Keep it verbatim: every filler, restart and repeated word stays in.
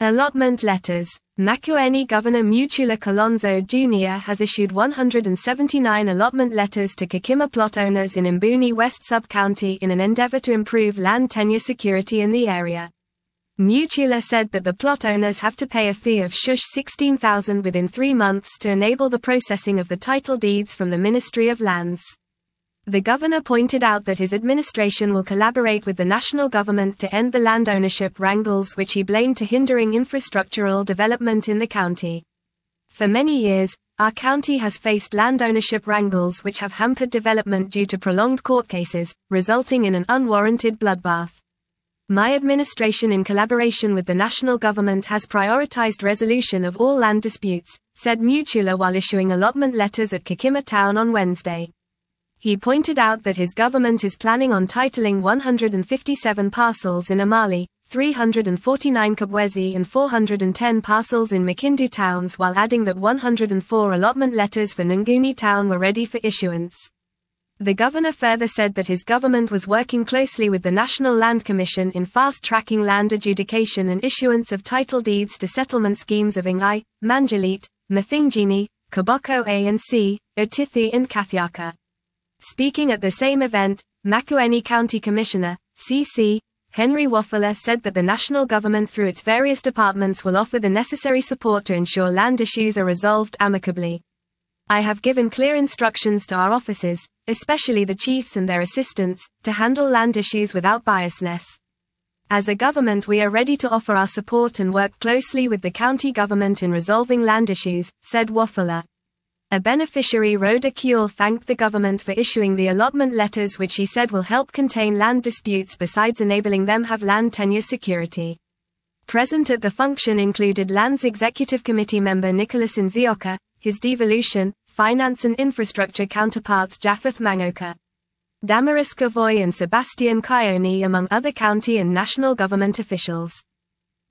Allotment letters. Makueni Governor Mutula Kilonzo Junior has issued one hundred seventy-nine allotment letters to Kikima plot owners in Mbuni West Sub-County in an endeavor to improve land tenure security in the area. Mutula said that the plot owners have to pay a fee of shush sixteen thousand dollars within three months to enable the processing of the title deeds from the Ministry of Lands. The governor pointed out that his administration will collaborate with the national government to end the land ownership wrangles which he blamed to hindering infrastructural development in the county. For many years, our county has faced land ownership wrangles which have hampered development due to prolonged court cases, resulting in an unwarranted bloodbath. My administration in collaboration with the national government has prioritized resolution of all land disputes, said Mutula while issuing allotment letters at Kikima town on Wednesday. He pointed out that his government is planning on titling one hundred fifty-seven parcels in Amali, three hundred forty-nine Kabwezi and four hundred ten parcels in Makindu towns, while adding that one hundred four allotment letters for Nguni town were ready for issuance. The governor further said that his government was working closely with the National Land Commission in fast-tracking land adjudication and issuance of title deeds to settlement schemes of Ingai, Manjalit, Mathingini, Kaboko A and C, Utithi and Kathiaka. Speaking at the same event, Makueni County Commissioner, C C, Henry Wafula said that the national government through its various departments will offer the necessary support to ensure land issues are resolved amicably. I have given clear instructions to our officers, especially the chiefs and their assistants, to handle land issues without biasness. As a government we are ready to offer our support and work closely with the county government in resolving land issues, said Wafula. A beneficiary, Rhoda Kuehl, thanked the government for issuing the allotment letters which he said will help contain land disputes besides enabling them have land tenure security. Present at the function included Lands Executive Committee member Nicholas Nzioka, his devolution, finance and infrastructure counterparts Japheth Mangoka, Damaris Kavoy and Sebastian Kioni among other county and national government officials.